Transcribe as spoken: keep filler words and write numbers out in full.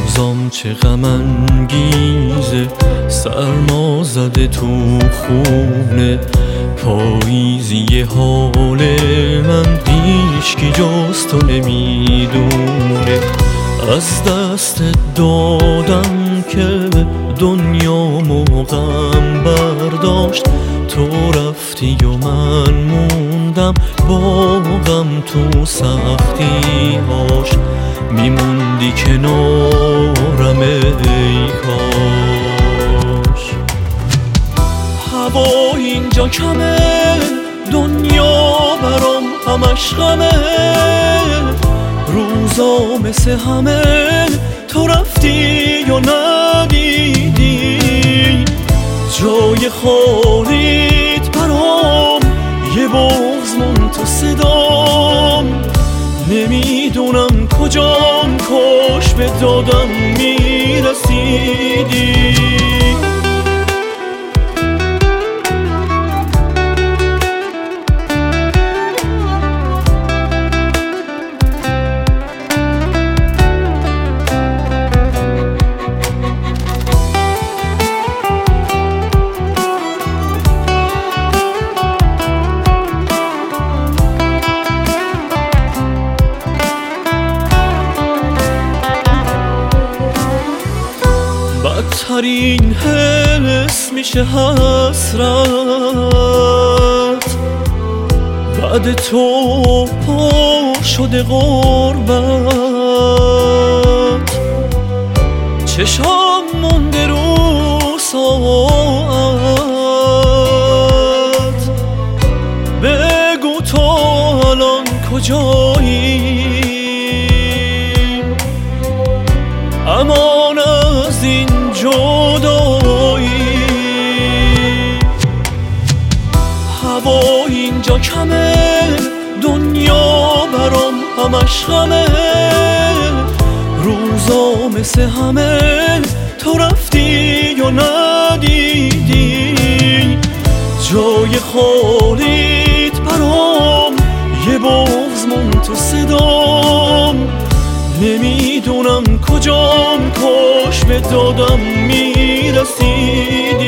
روزام چه غم انگیزه، سرما زده تو خونه، پاییزی حال من هیچکی جز تو نمیدونه. از دست دادم که دنیامو غم برداشت، تو رفتی و من موندم با غم تو سختی‌هاش، میموندی کنارم ای کاش. هوا اینجا کمه، دنیا برام همش غمه، روزا مثل همه تو رفتی و ندیدی، جای خالیت برام یه بغض مون تو صدام، نمیدونم کجام، کاش به دادم میرسیدی. بدترین حس میشه حسرت، بعد تو پا شده غربت، چشام مونده رو ساعت، بگو تو الان کجایی، امان از این جدایی. هوا اینجا کمه، دنیا برام همش غمه، روزا مثل همه تو رفتی و ندیدی، جای خالیت برام یه بغض مون تو صدام، نمیدونم کجام، کاش به دادم میرسیدی.